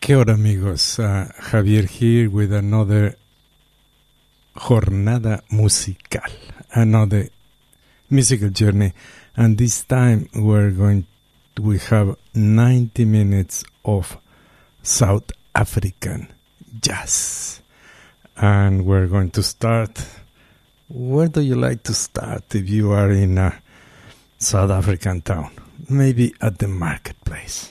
¿Qué hora, amigos? Javier here with another jornada musical, another musical journey, and this time we have 90 minutes of South African jazz, and we're going to start. Where do you like to start if you are in a South African town? Maybe at the marketplace.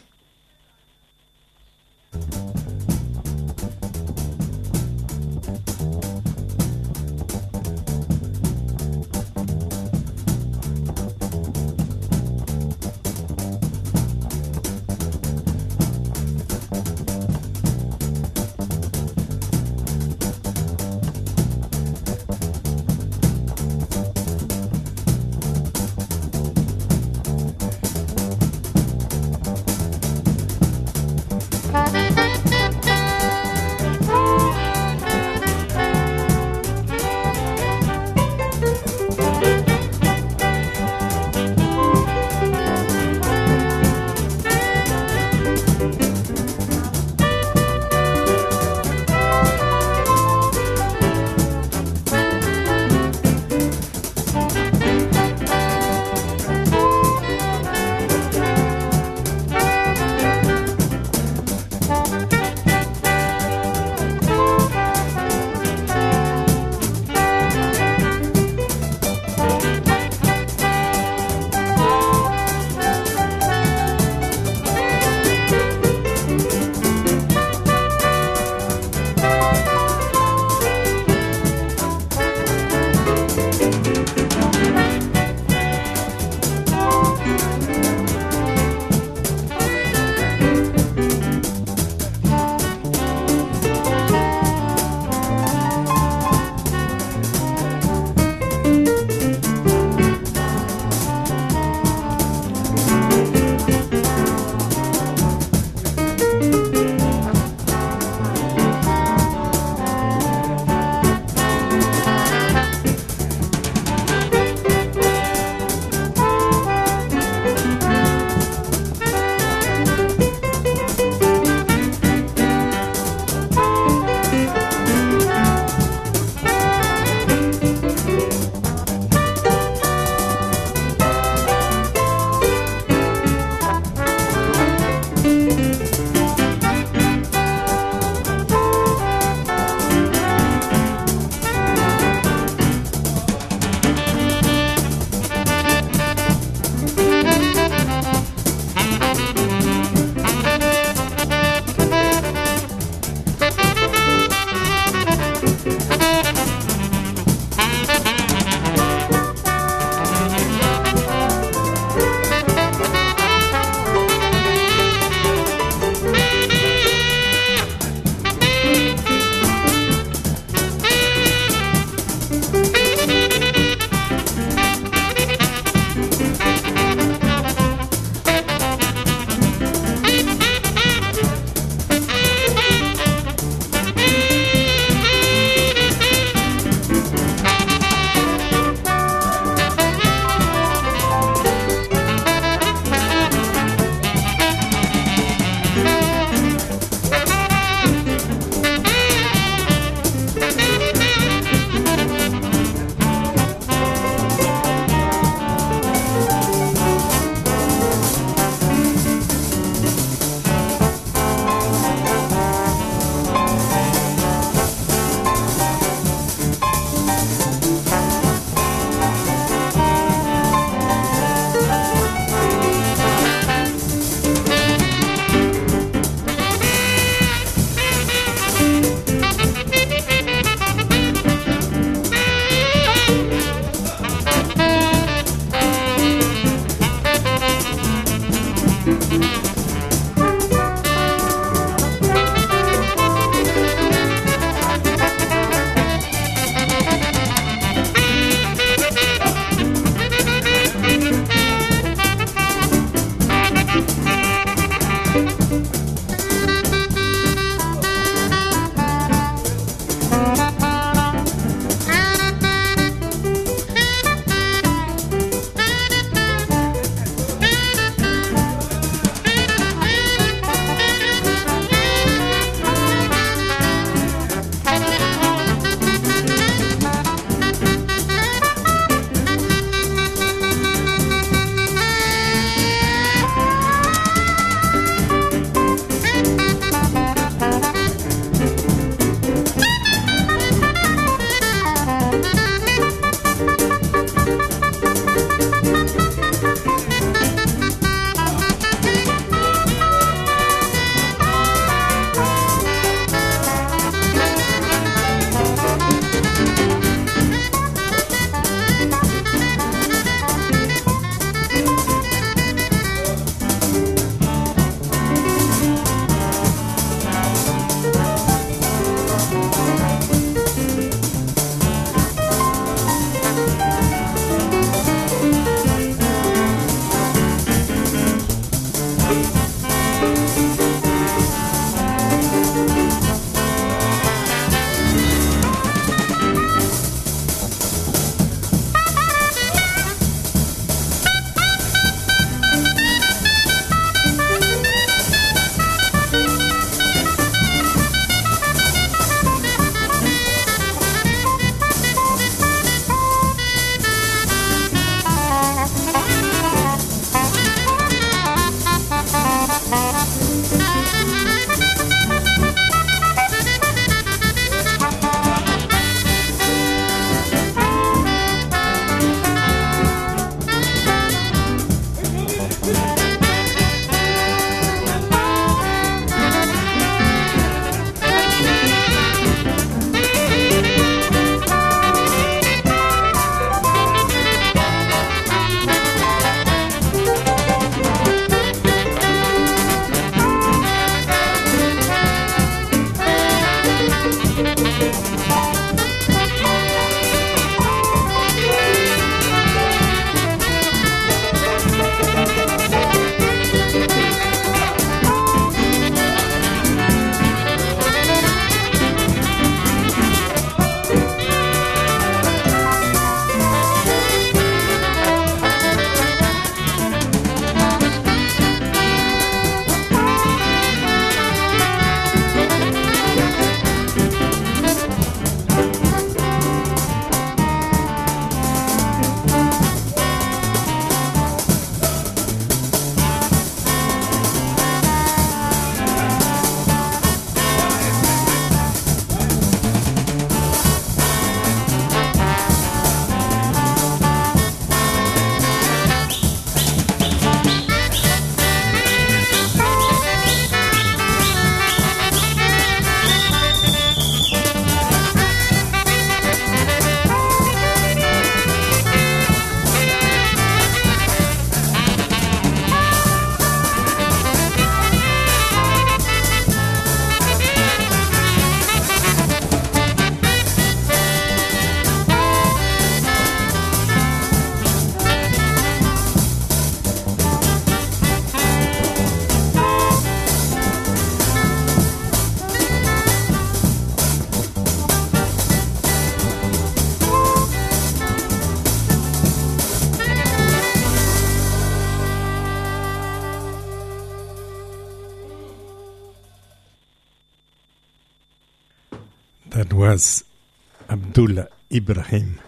That was Abdullah Ibrahim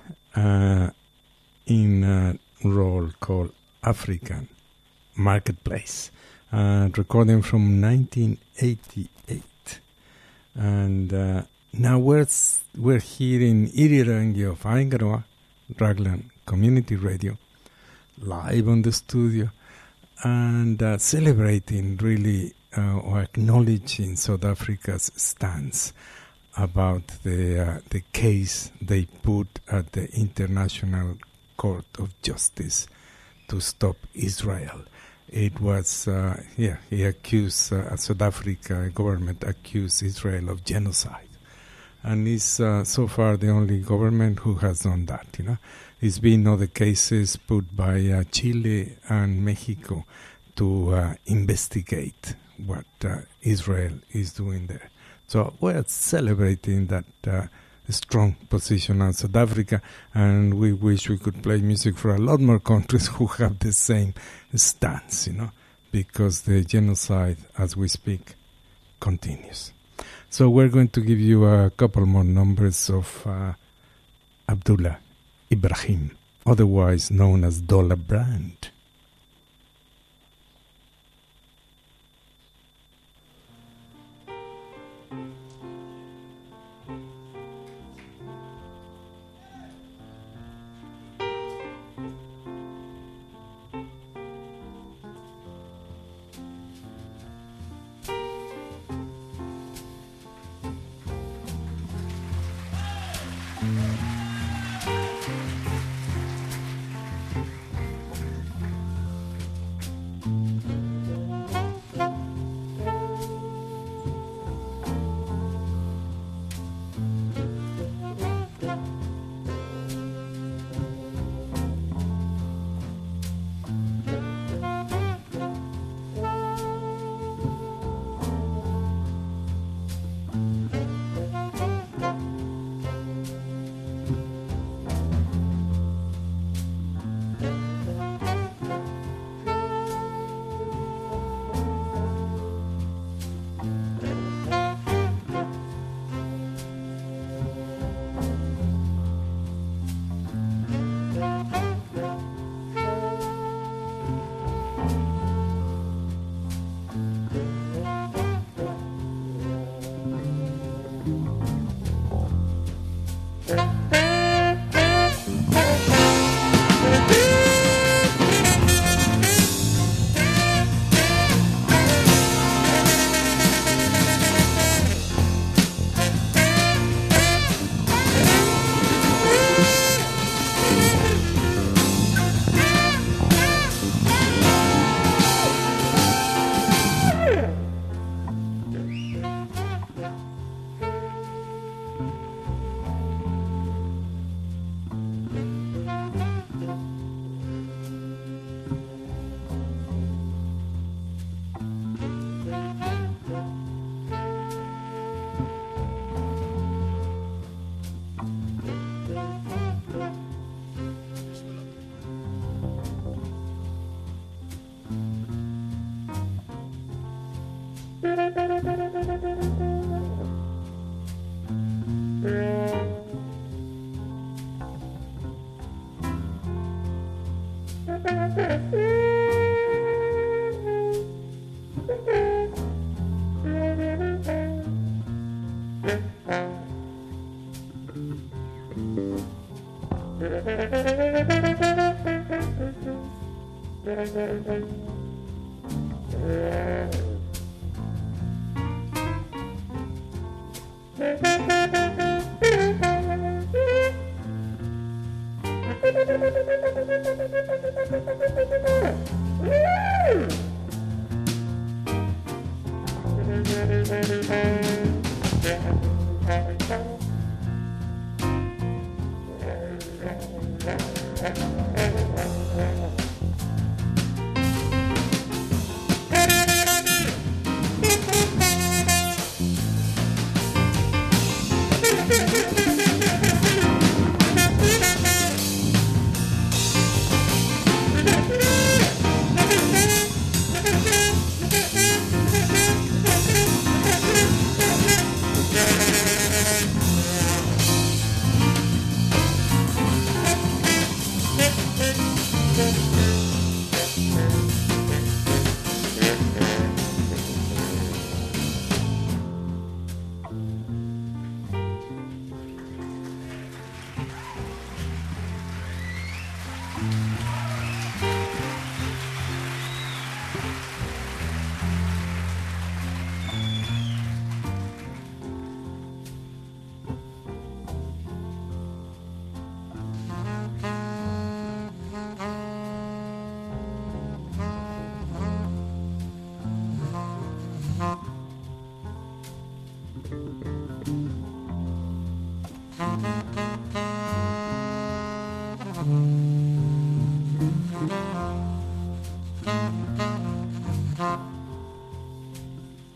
in a role called African Marketplace, recording from 1988. And now we're here in Irirangi of Aingaroa, Raglan Community Radio, live on the studio, and celebrating really or acknowledging South Africa's stance about the case they put at the International Court of Justice to stop Israel. It was, he accused, South Africa government accused Israel of genocide. And is so far the only government who has done that, you know. There's been other cases put by Chile and Mexico to investigate what Israel is doing there. So we're celebrating that strong position on South Africa, and we wish we could play music for a lot more countries who have the same stance, you know, because the genocide, as we speak, continues. So we're going to give you a couple more numbers of Abdullah Ibrahim, otherwise known as Dollar Brand.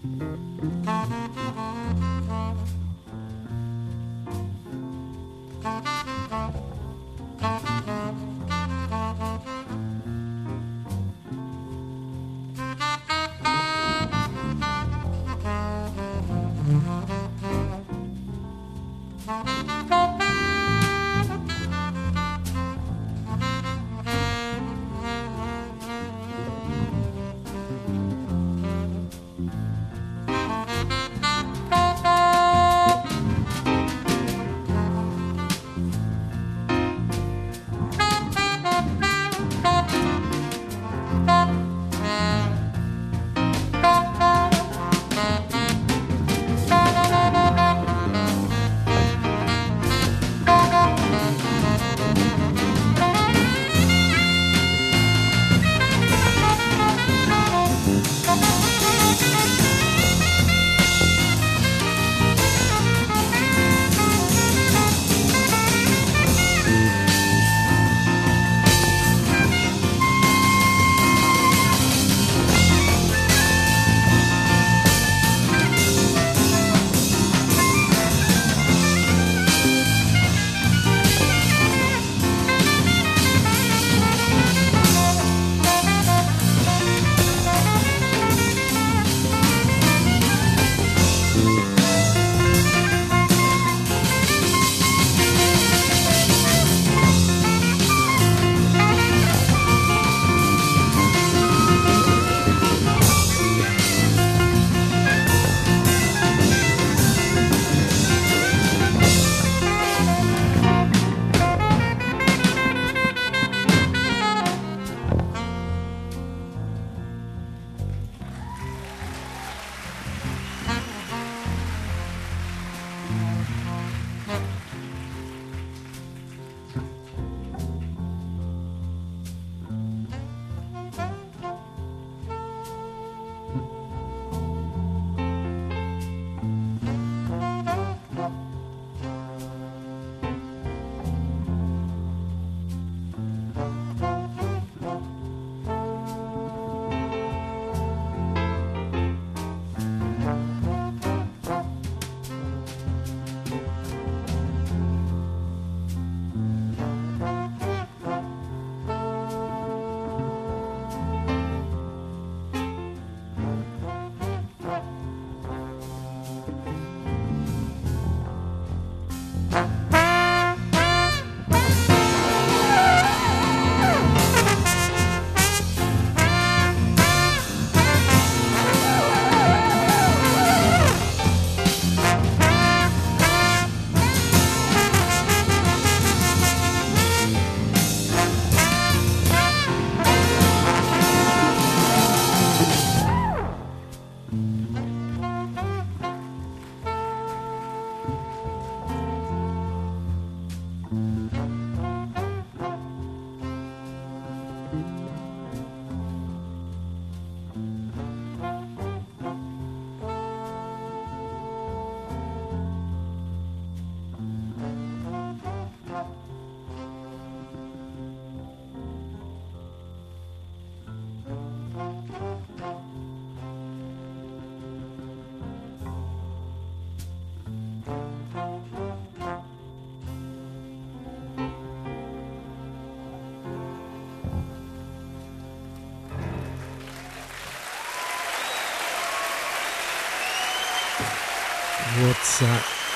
What's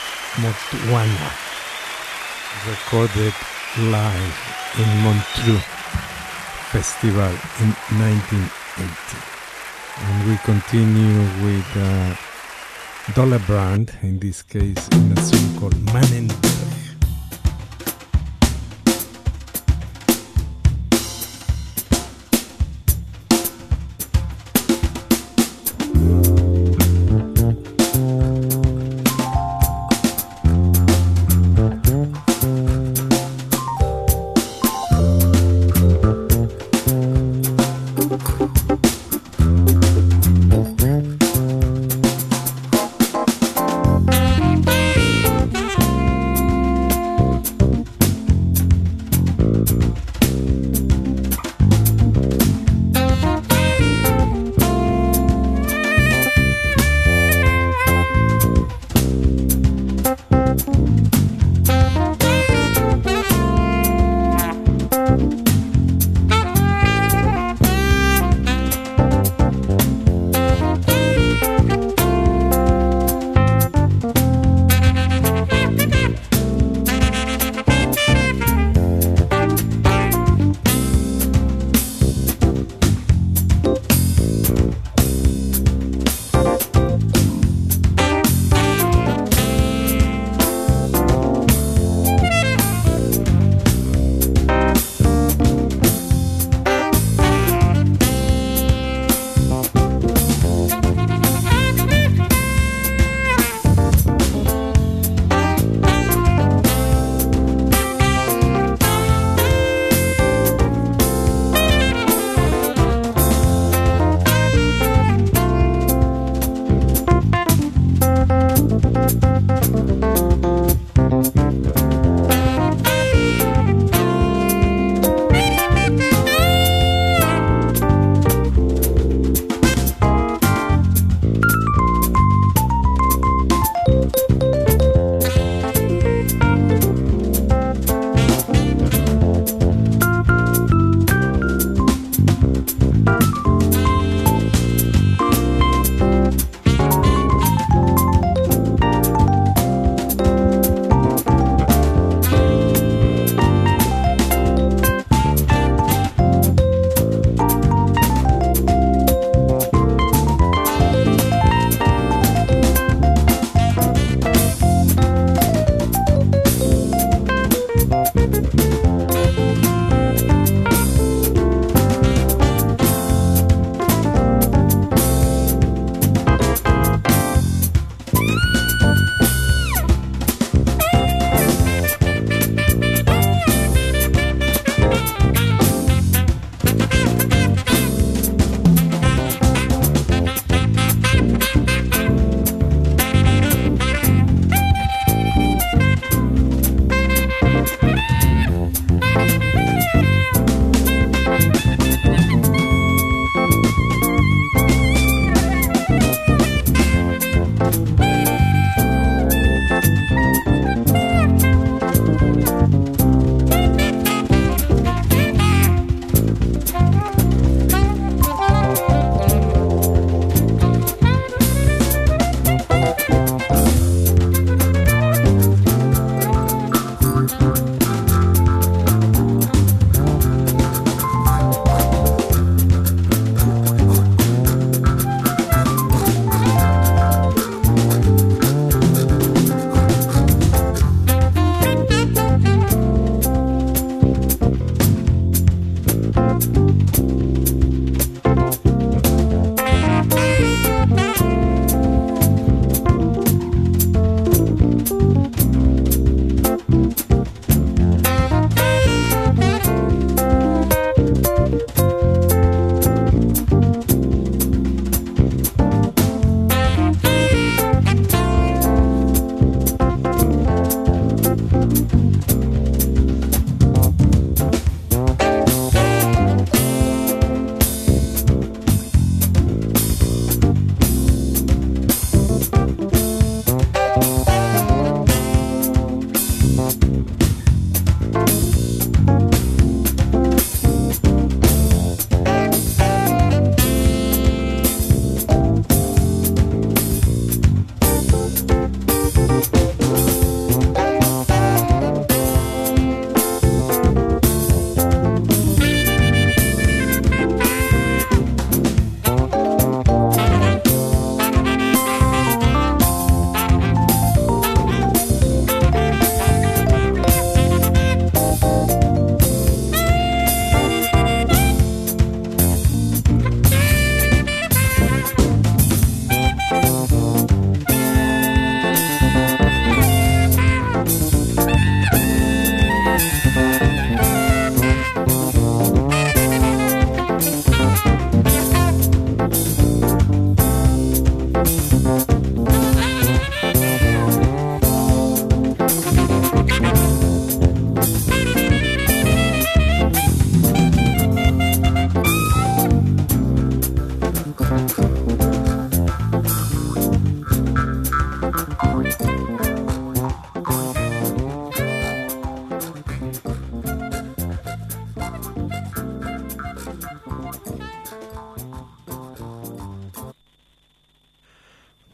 Motwana, recorded live in Montreux Festival in 1980. And we continue with Dollar Brand, in this case in a song called Mannenberg.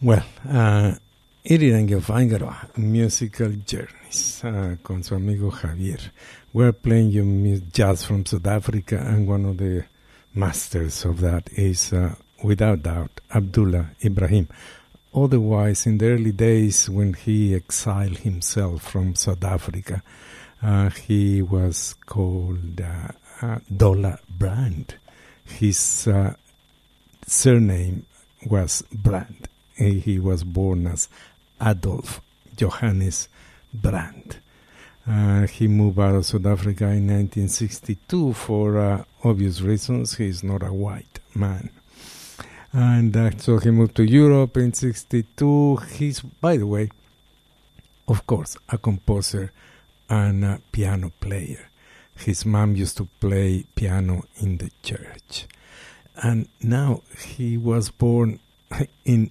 Well, Iriranguio Fangaro, Musical Journeys, con su amigo Javier. We're playing you jazz from South Africa, and one of the masters of that is, without doubt, Abdullah Ibrahim. Otherwise, in the early days when he exiled himself from South Africa, he was called Dollar Brand. His surname was Brand. He was born as Adolf Johannes Brand. He moved out of South Africa in 1962 for obvious reasons. He's not a white man. And so he moved to Europe in 62. He's, by the way, of course, a composer and a piano player. His mom used to play piano in the church. And now he was born in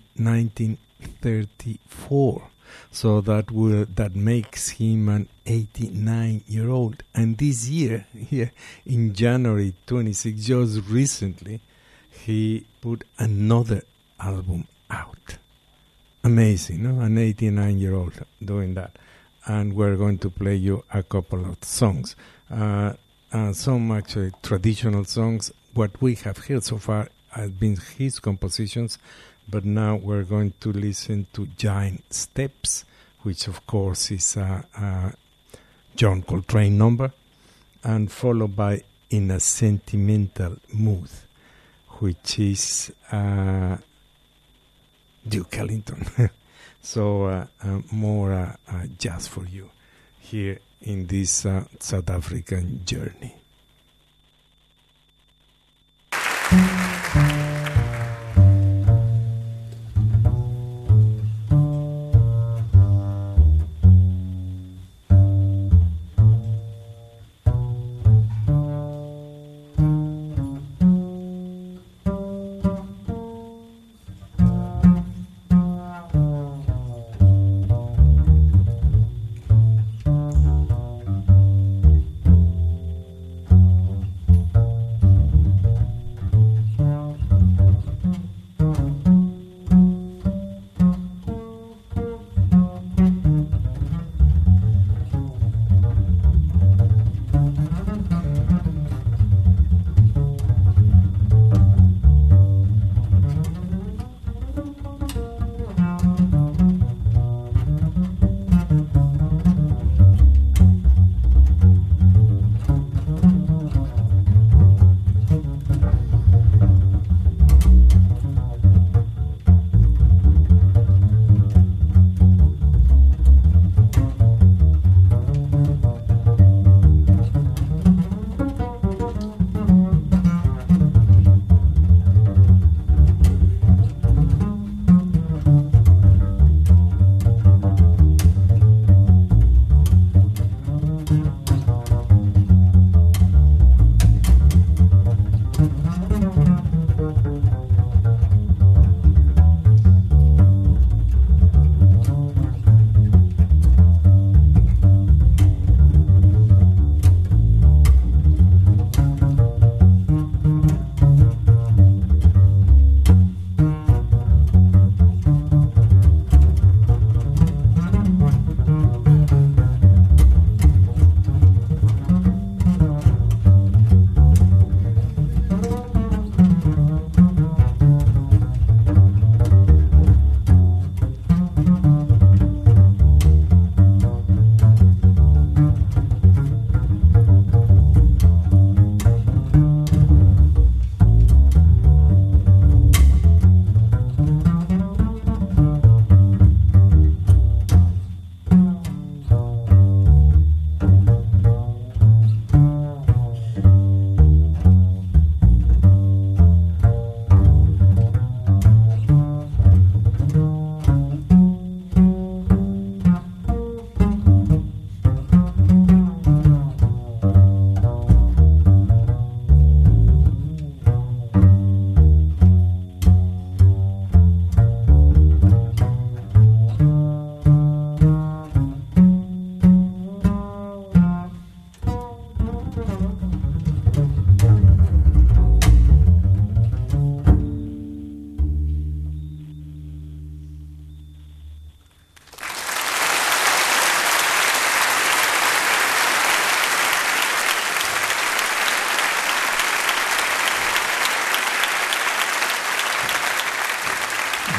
1934. So that makes him an 89-year-old. And this year, here in January 26, just recently, he put another album out. Amazing, no? An 89-year-old doing that. And we're going to play you a couple of songs. Some actually traditional songs. What we have heard so far have been his compositions, but now we're going to listen to Giant Steps, which of course is a John Coltrane number, and followed by In a Sentimental Mood, which is Duke Ellington. So more jazz for you here in this South African journey.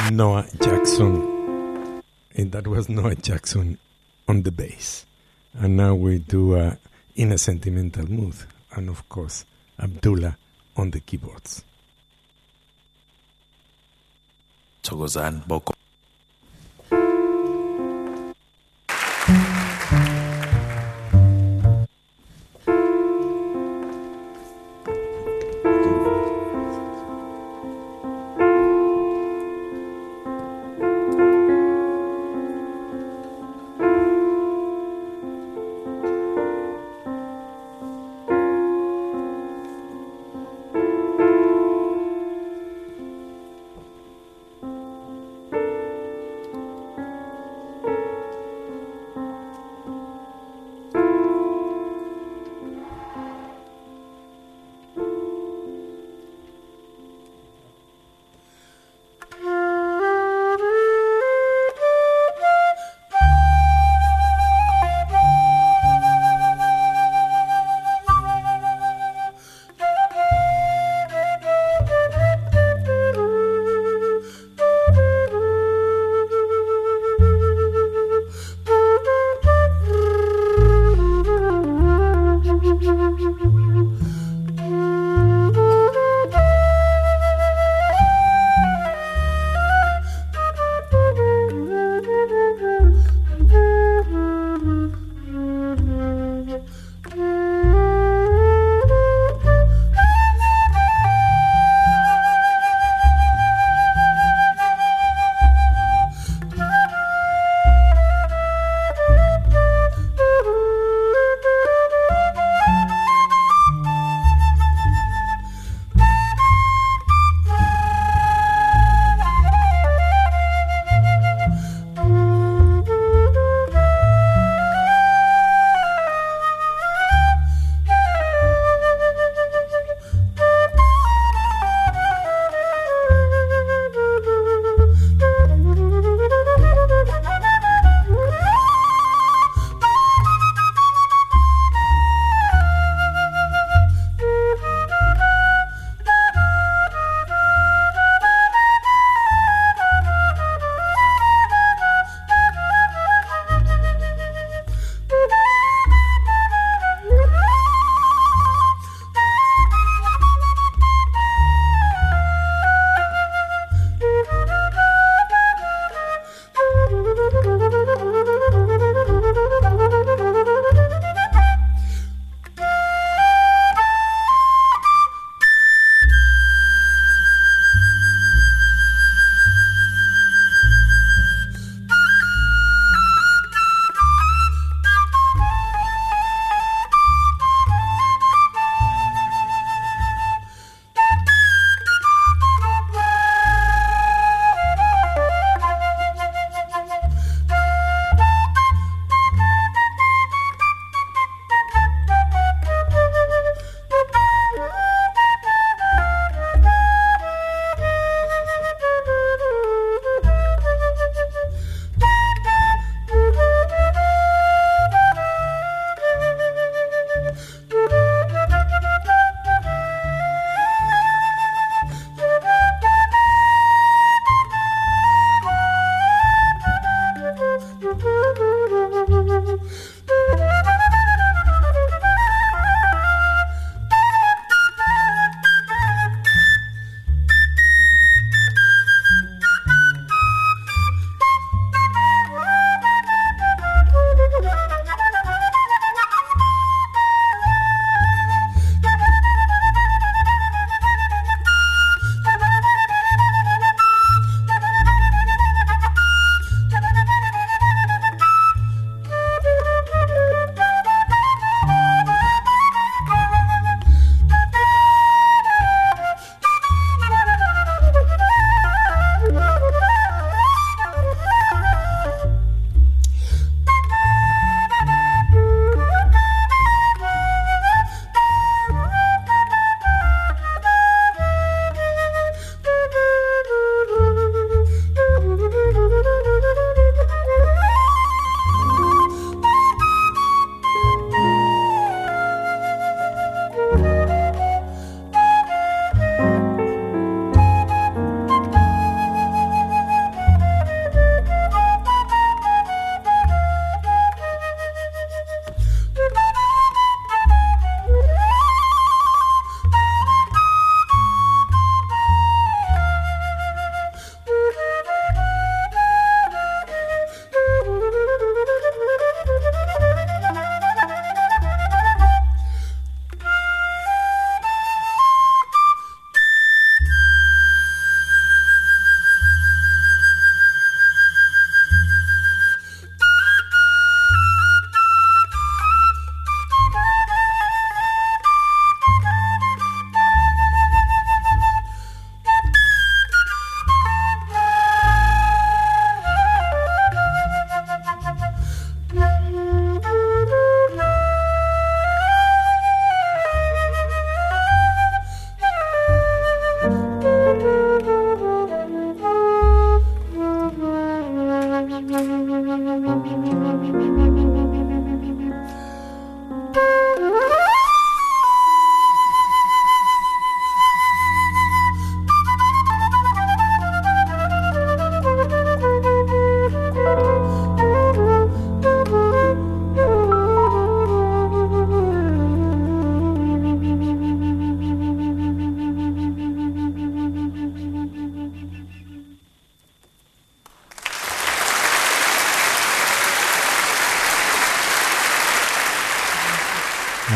Noah Jackson. And that was Noah Jackson on the bass. And now we do In a Sentimental Mood. And of course, Abdullah on the keyboards. 저거산 먹고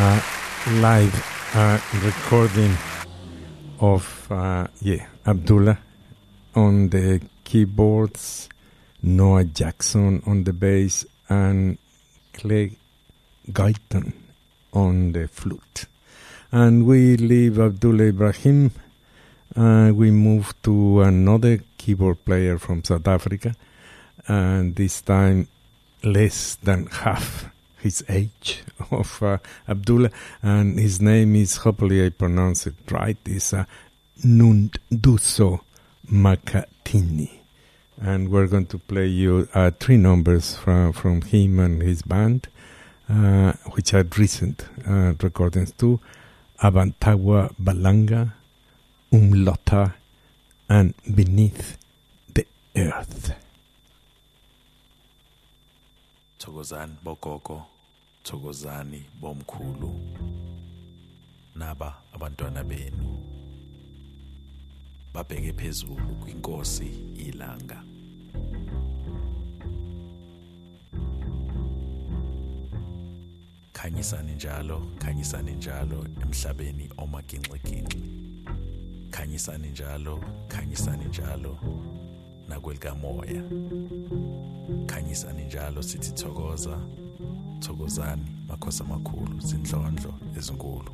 live recording of Abdullah on the keyboards, Noah Jackson on the bass, and Clay Guyton on the flute. And we leave Abdullah Ibrahim. We move to another keyboard player from South Africa, and this time less than half his age of Abdullah, and his name is, hopefully I pronounce it right, is Nunduso Makatini. And we're going to play you 3 numbers from him and his band, which are recent recordings too: Abantawa Balanga, Umlota, and Beneath the Earth. Thokozani bogogo, thokozani bomkhulu, naba abantwana benu babheke phezulu kwinkosi ilanga. Khanyisani njalo emhlabeni omaginxiginxi. Khanyisani njalo nakwelikamoya. Khanyisani njalo sithi thokozani makhosi amakhulu, zindlondlo ezinkulu.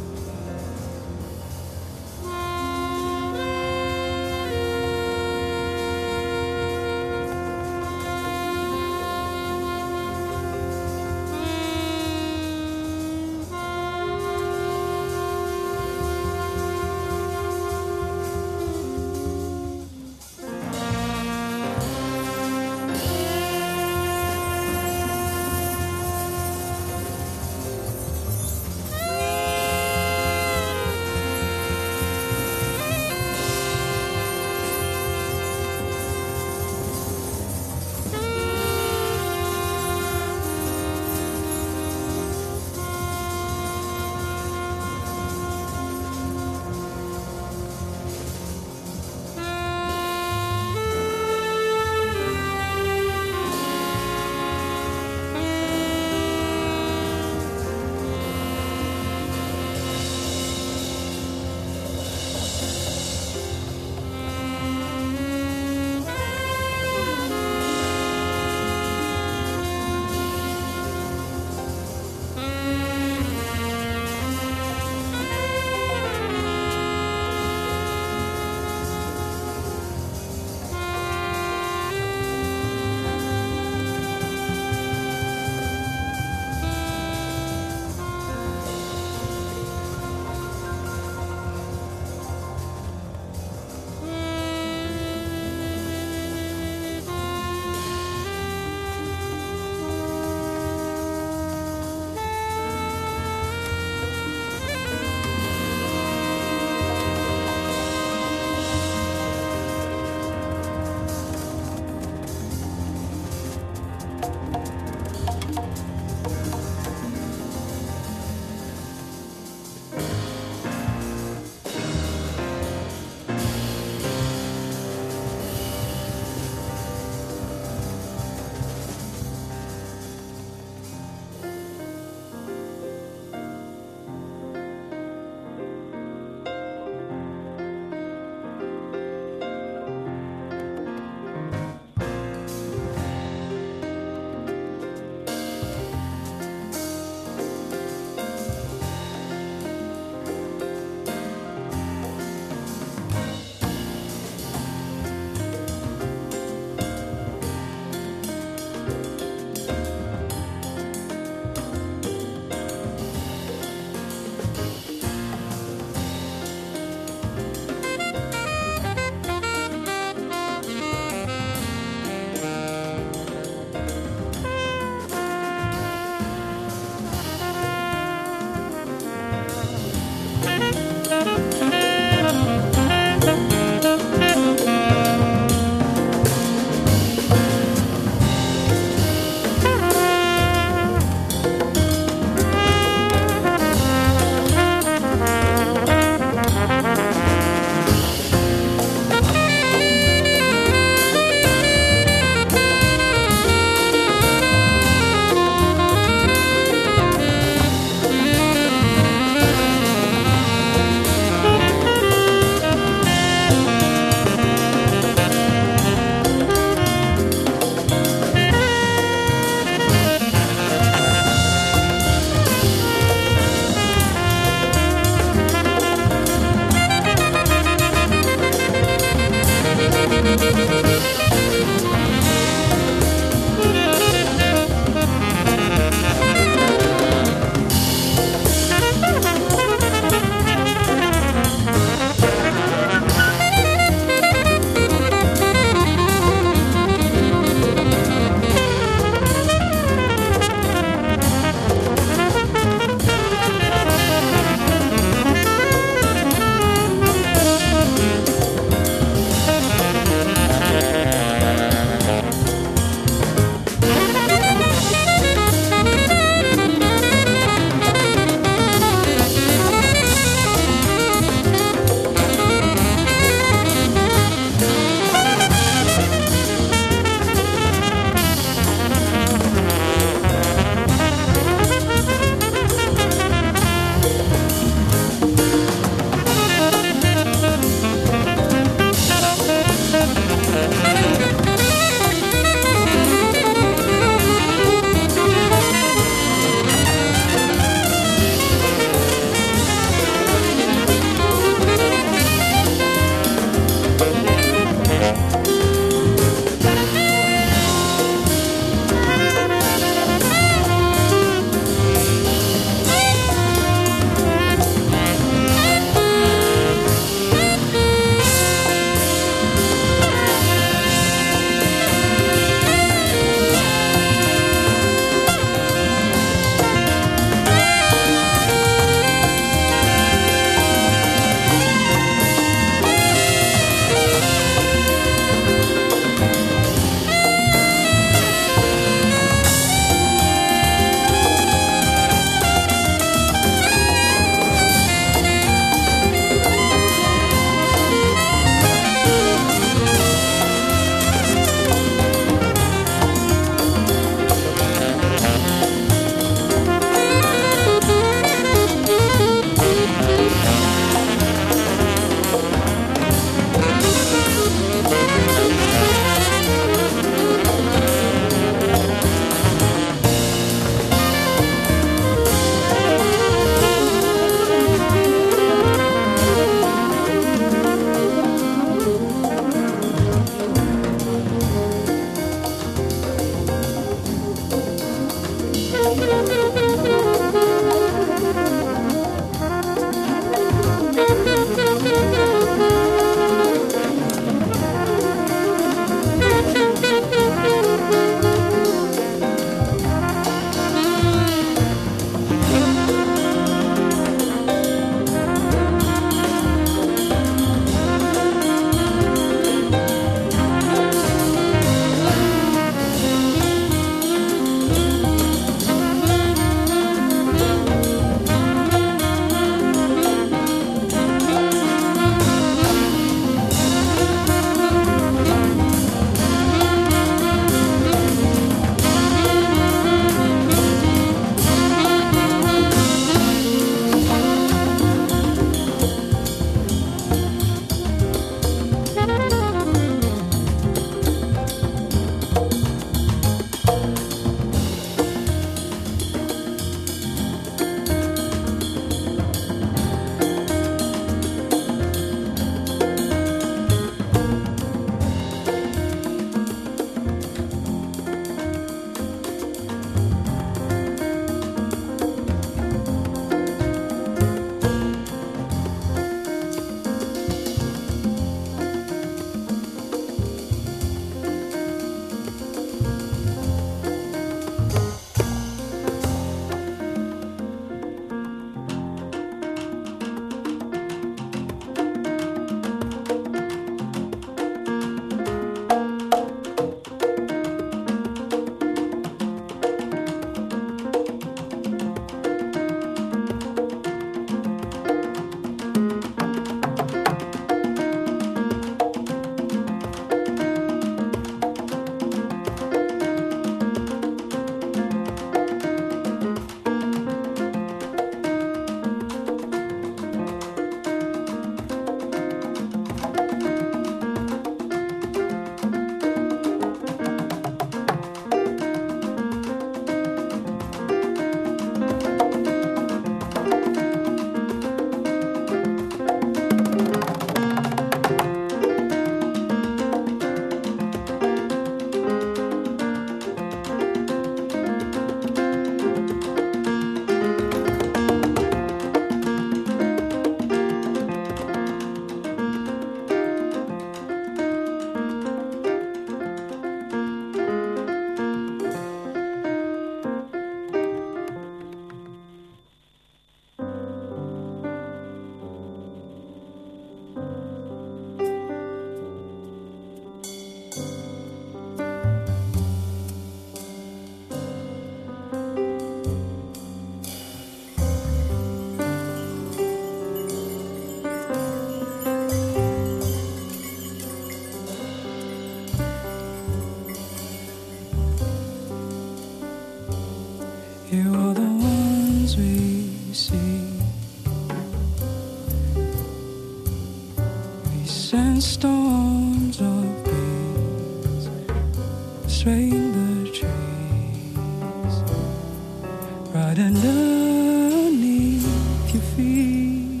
and storms of winds swaying the trees right underneath your feet.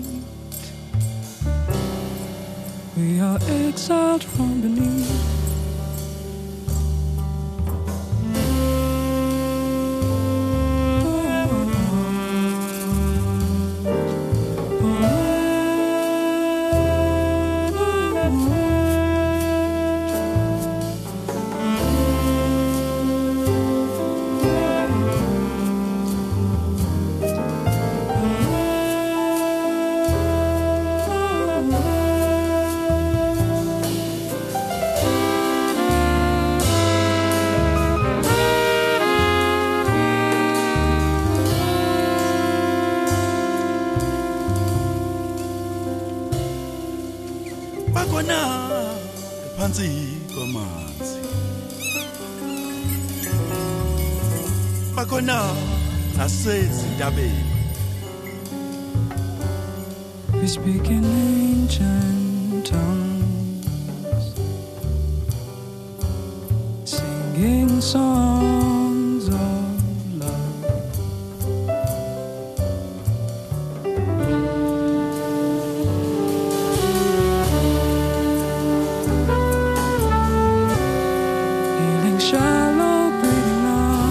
We are exiled from beneath. We speak in ancient tongues, singing songs of love. Healing shallow breathing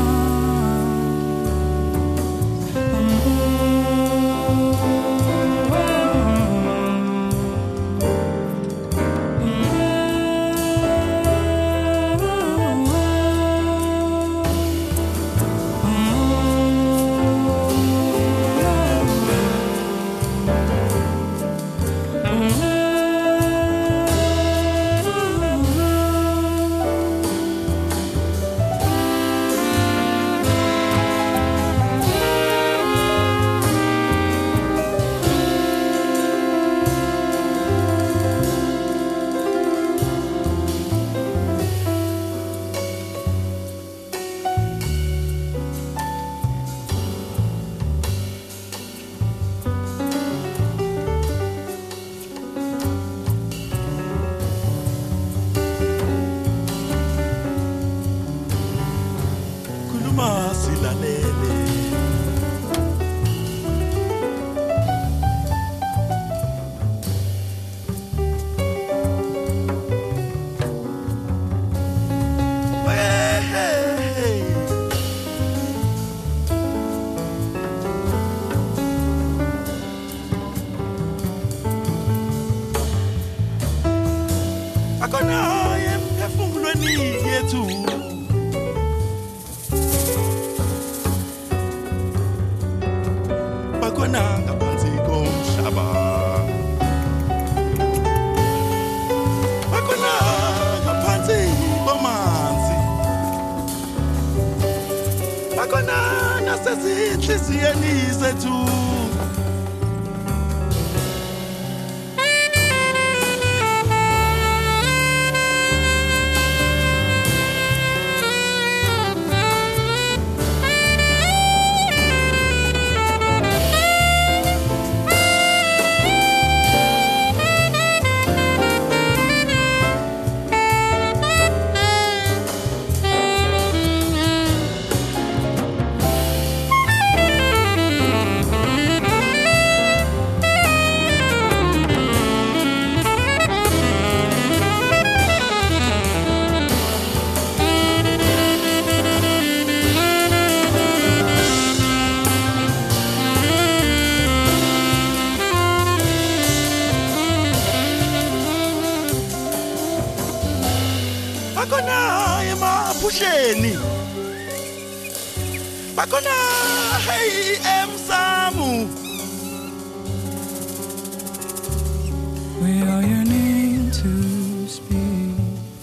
we are yearning to speak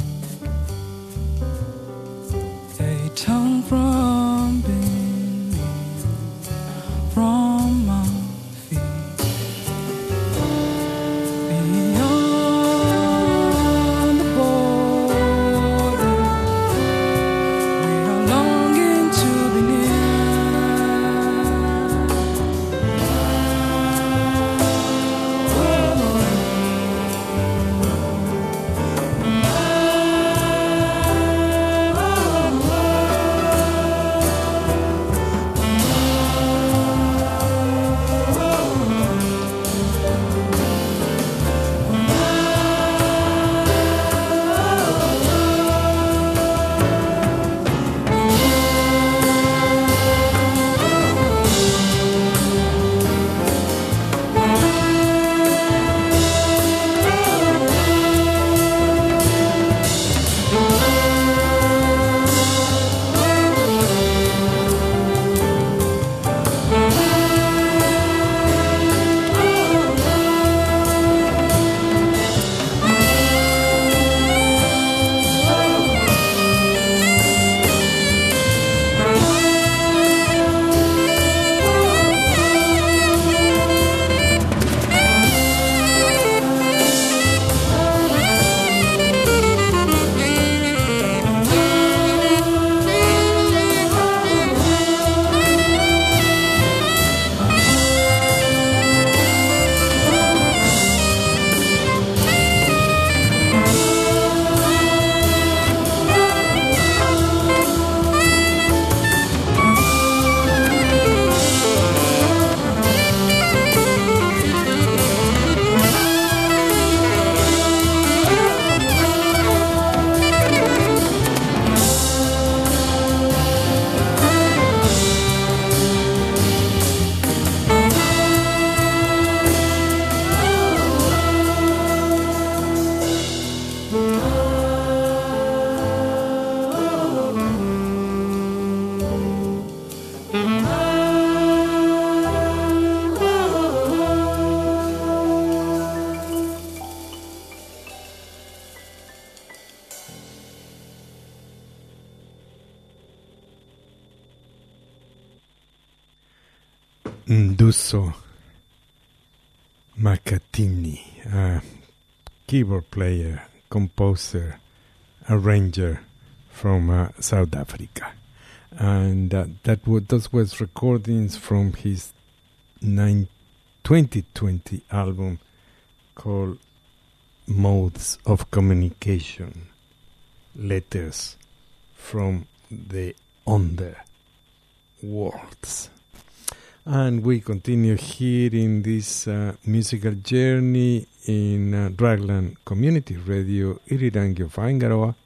a tongue from beneath, from our feet, beyond the border. We are longing to be near. Nduso Makatini, a keyboard player, composer, arranger from South Africa. And those was recordings from his 2020 album called Modes of Communication, Letters from the Underworlds. And we continue here in this musical journey in Raglan Community Radio, Irirangi of Aingaroa,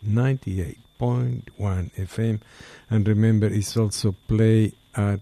98.1 FM. And remember, it's also play at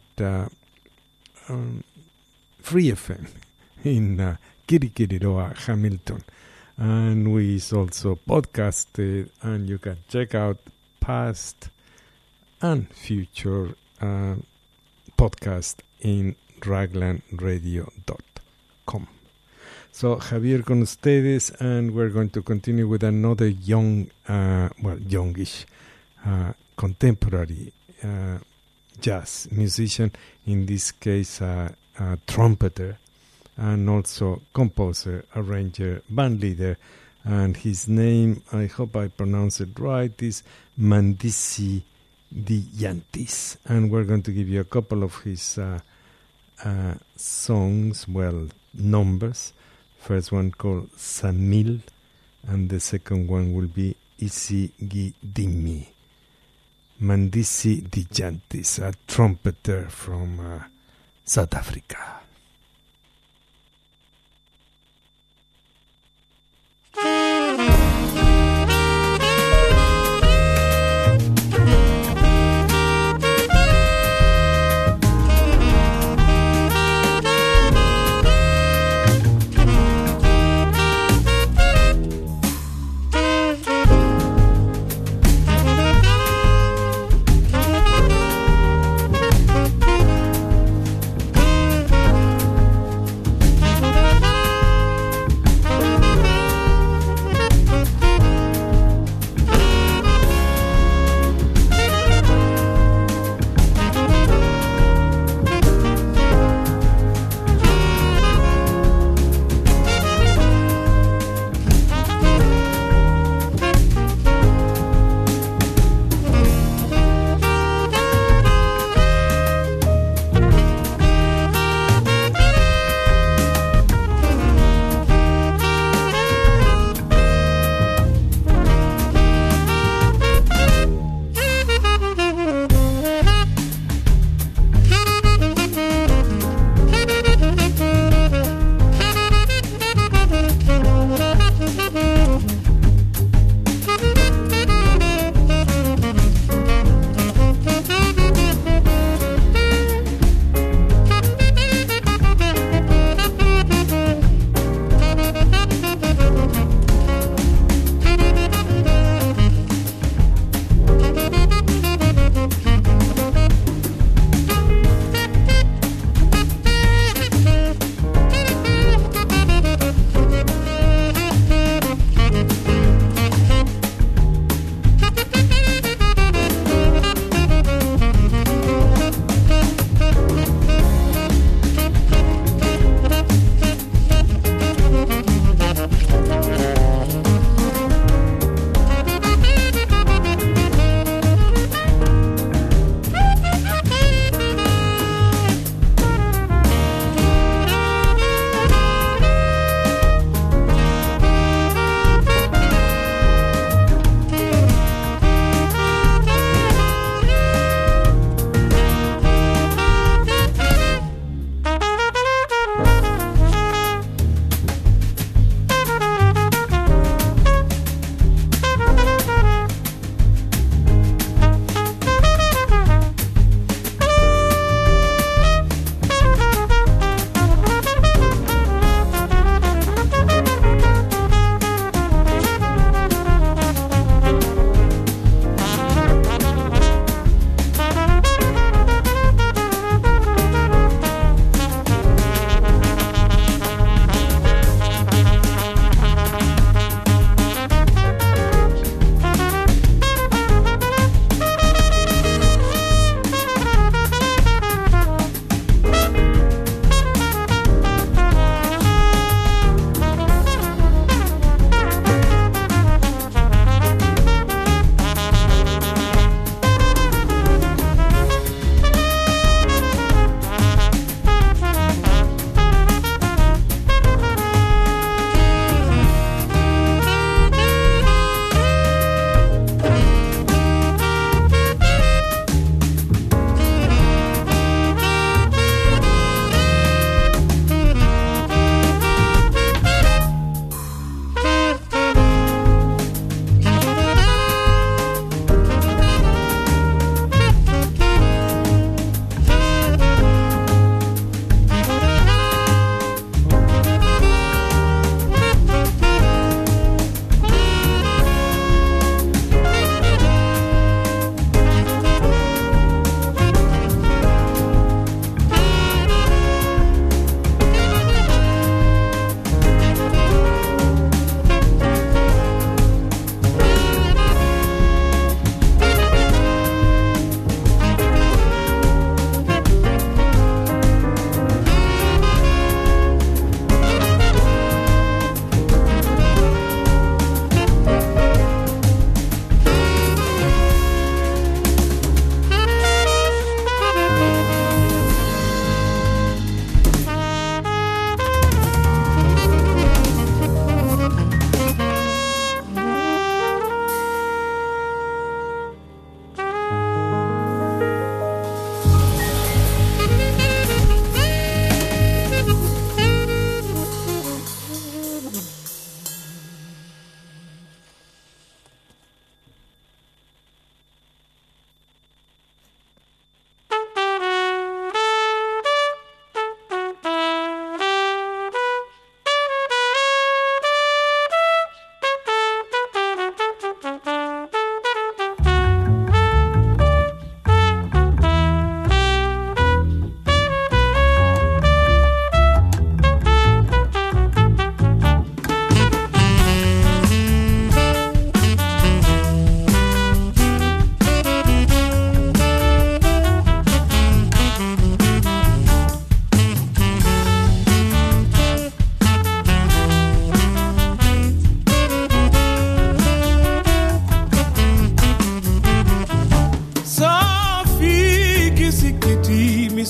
Free FM in Kirikiriroa, Hamilton. And we is also podcasted, and you can check out past and future podcast in raglanradio.com. So Javier con ustedes, and we're going to continue with another young, youngish, contemporary jazz musician, in this case a trumpeter, and also composer, arranger, band leader, and his name, I hope I pronounce it right, is Mandisi Diyantis, and we're going to give you a couple of his songs, numbers. First one called Samil, and the second one will be Isigidimi. Mandisi Diyantis, a trumpeter from South Africa.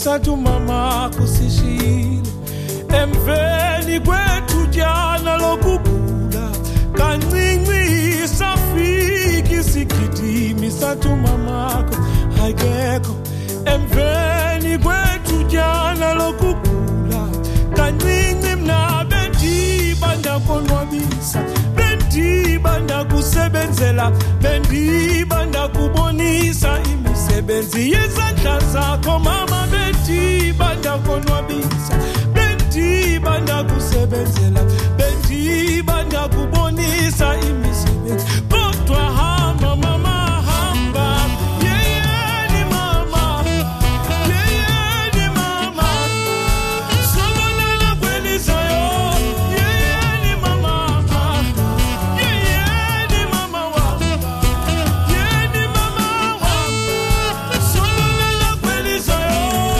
sathi mama kusishile emveni kwethu tyana lokugula kancinci safika isigidimi sathi mamakho akekho emveni kwethu tyana lokugula kancinci mna bendiba ndakonwabisa bendiba ndakusebenzela bendiba ndakubonisa imisebenzi yezandla zakho mama bendiba ndakonwabisa bendiba ndakusebenzela bendiba ndakubonisa imisebenzi kodwa hamba mama hamba yeyeni mama yeyeni mama sobonana kwelizayo yeyeni mama yeyeni mama wa yeyeni mama wa sobonana kwelizayo.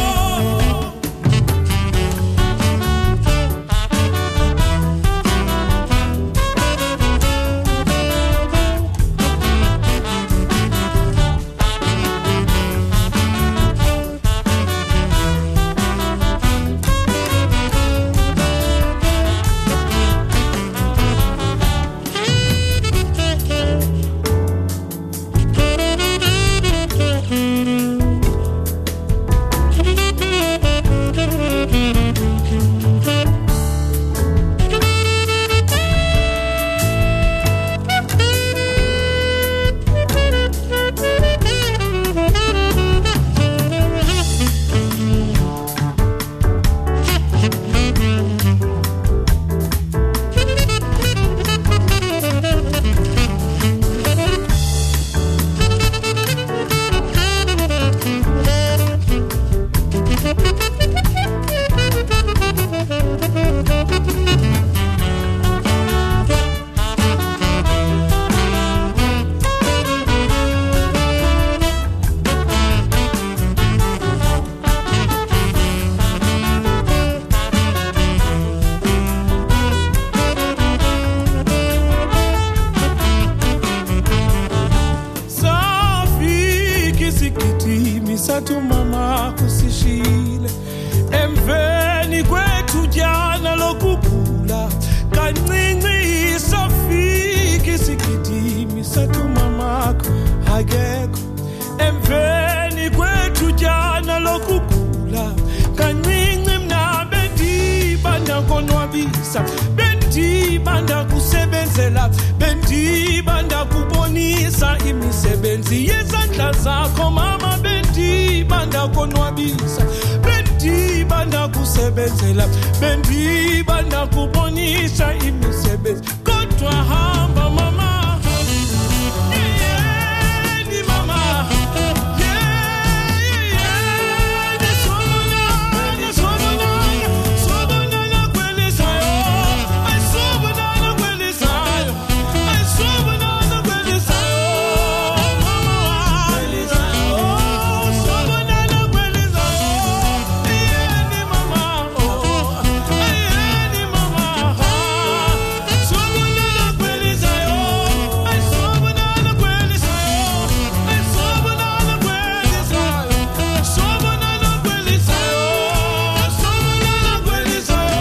Sathi mama kusishile emveni kwethu tyana lokugula kancinci safika isigidimi sathi mamakho akekho emveni kwethu tyana lokugula kancinci mna bendiba ndakonwabisa bendiba ndakusebenzela bendiba ndakubonisa imisebenzi yezandla zakho mama bendiba ndakonwabisa bendiba ndakusebenzela bendiba ndakubonisa imisebenzi kodwa hamba mama yeyeni mama yeyeni sobonana sobonana kwelizayo ay sobonana kwelizayo ay sobonana kwelizayo mama kwelizayo sobonana kwelizayo yeyeni mama yeyeni mama sobonana kwelizayo ay sobonana kwelizayo ay sobonana kwelizayo sobonana kwelizayo sobonana kwelizayo.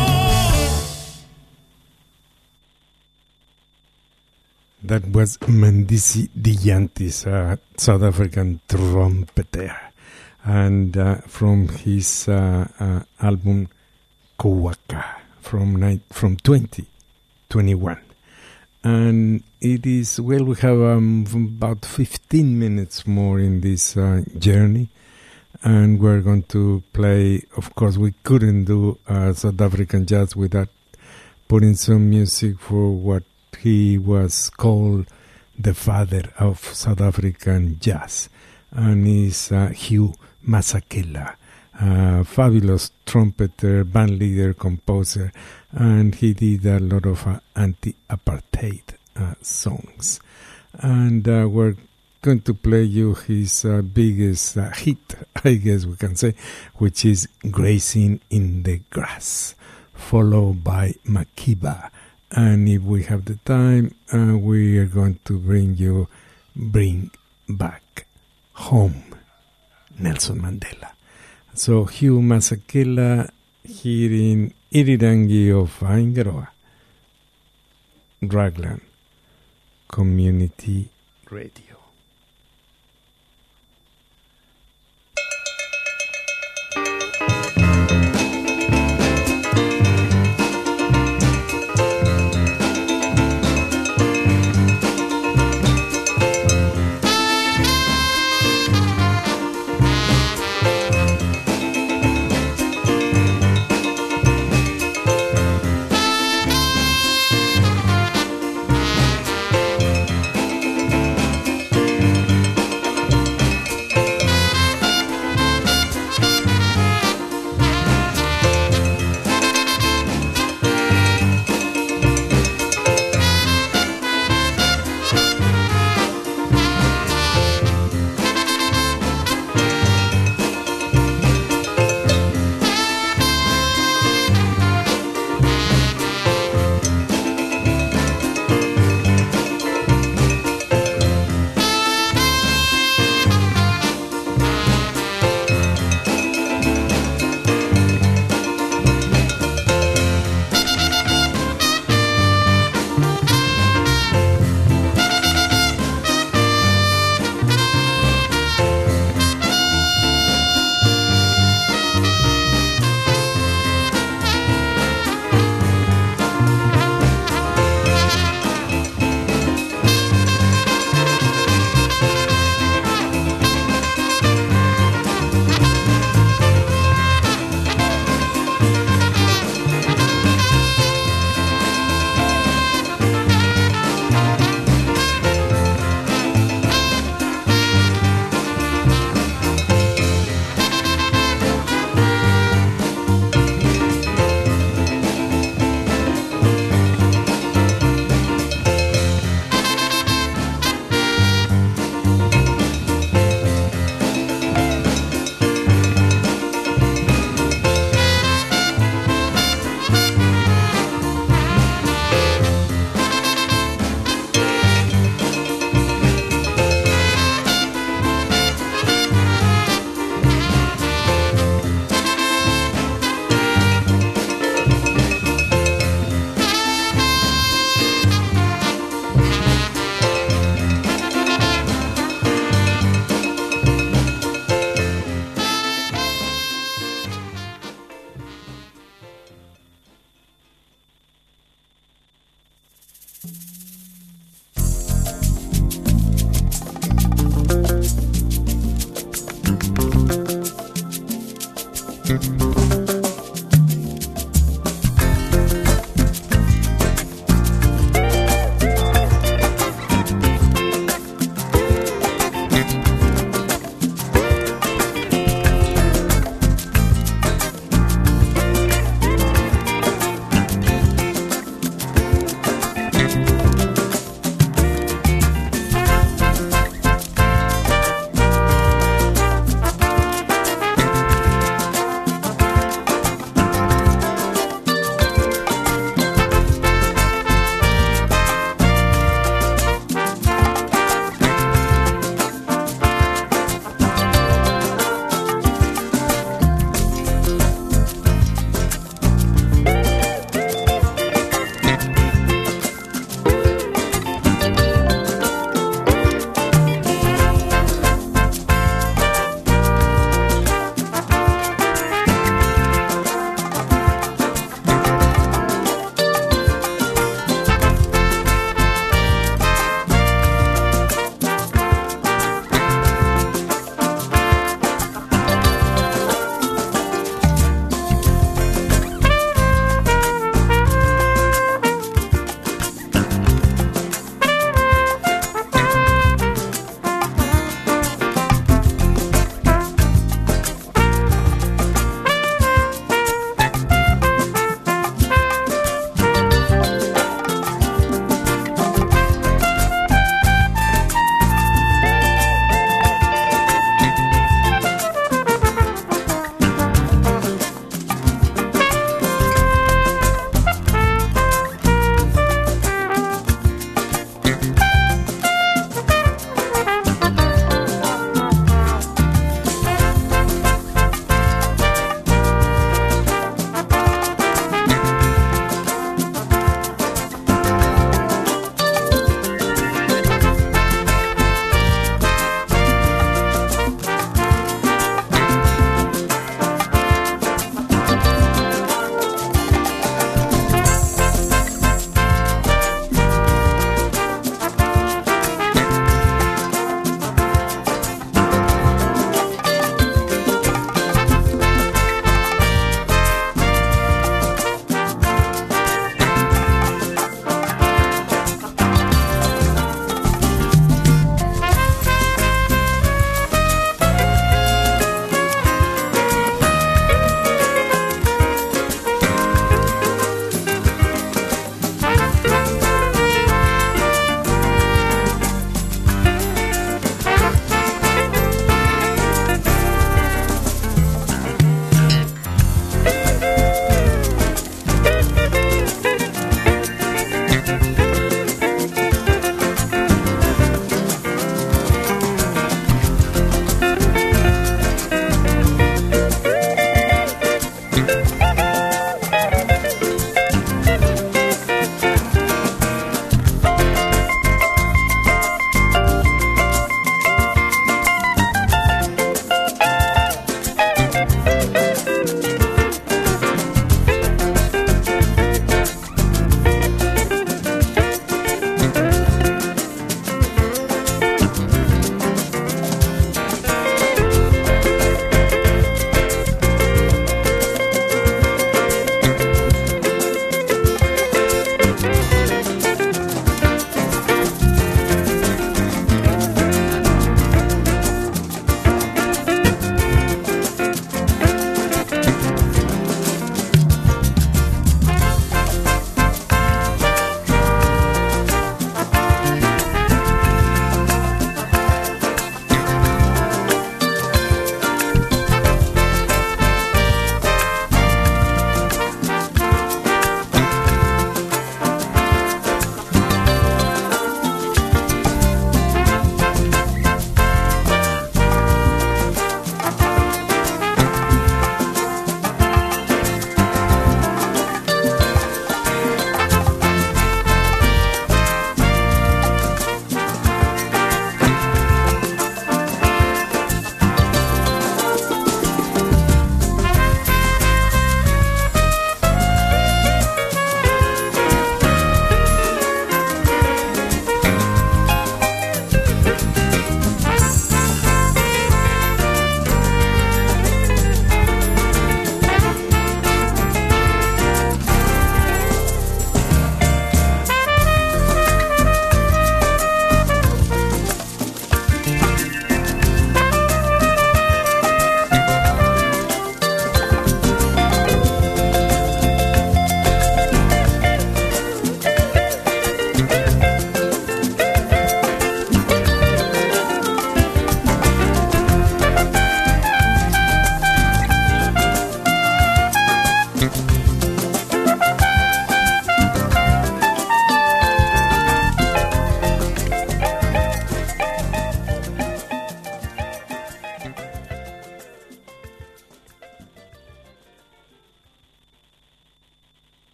That was Mandisi Diantis, a South African trumpeter, and from his album Kowaka from 2021. And it is, well, we have about 15 minutes more in this journey, and we're going to play, of course, we couldn't do South African jazz without putting some music for what he was called the father of South African jazz, and he's Hugh Masekela, fabulous trumpeter, band leader, composer, and he did a lot of anti-apartheid songs. And we're going to play you his biggest hit, I guess we can say, which is Grazing in the Grass, followed by Makiba. And if we have the time, we are going to bring back home Nelson Mandela. So Hugh Masakela here in Irirangi of Aingaroa, Raglan Community Radio.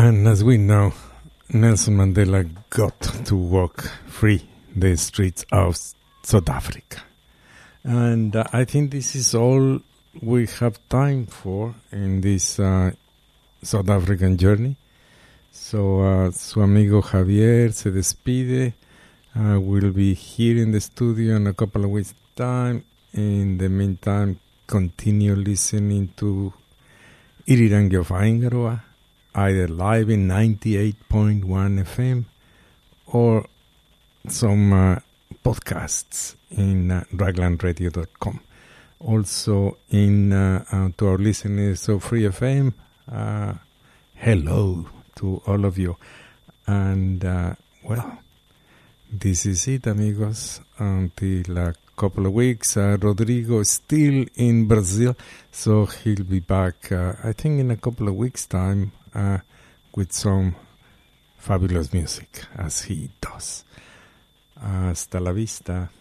And as we know, Nelson Mandela got to walk free the streets of South Africa. And I think this is all we have time for in this South African journey. So su amigo Javier se despide. We'll be here in the studio in a couple of weeks' time. In the meantime, continue listening to Irirangi of Aingaroa, either live in 98.1 FM or some podcasts in raglandradio.com. Also, to our listeners of Free FM, hello to all of you. And, well, this is it, amigos. Until a couple of weeks. Rodrigo is still in Brazil, so he'll be back, I think, in a couple of weeks' time with some fabulous music, as he does. Hasta la vista.